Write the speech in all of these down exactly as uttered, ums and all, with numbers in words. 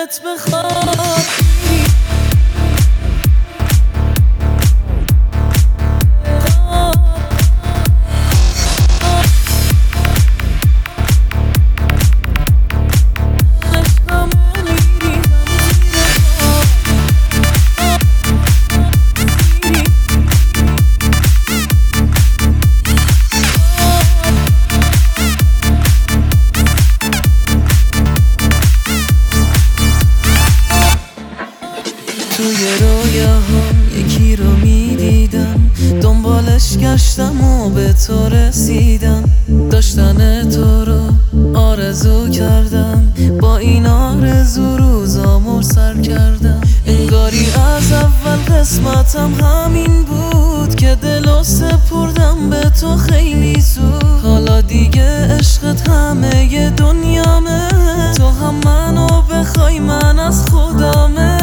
دلت بخواد توی رویاهام یکی رو میدیدم، دنبالش گشتم و به تو رسیدم. داشتن تو رو آرزو کردم، با این آرزو روزامو سر کردم. انگاری از اول قسمتم همین بود که دلو سپردم به تو خیلی زود. حالا دیگه عشقت همه دنیامه، تو هم منو بخوای من از خودمه.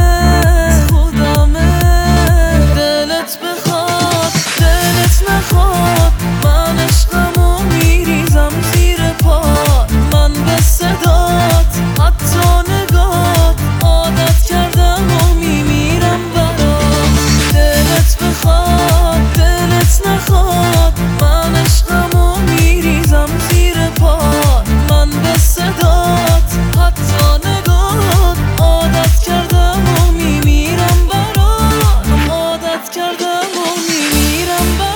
من عشقمو میریزم زیر پات، من به صدات حتی نگات عادت کردم و میمیرم برات. دلت بخواد دلت نخواد، من عشقمو میریزم زیر پات، من به صدات حتی نگات عادت کردم و میمیرم برات. عادت کردم و میمیرم برات.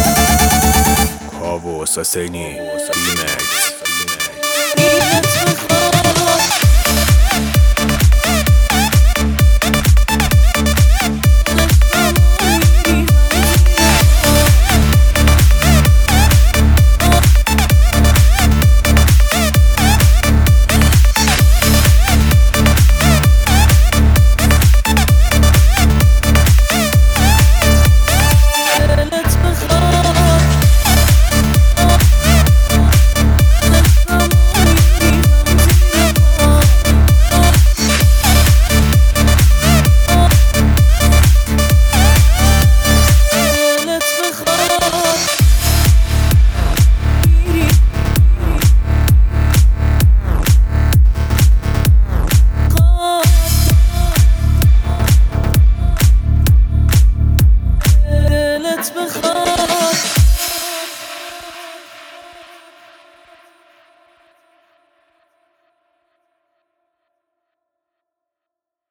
Husseini Remix.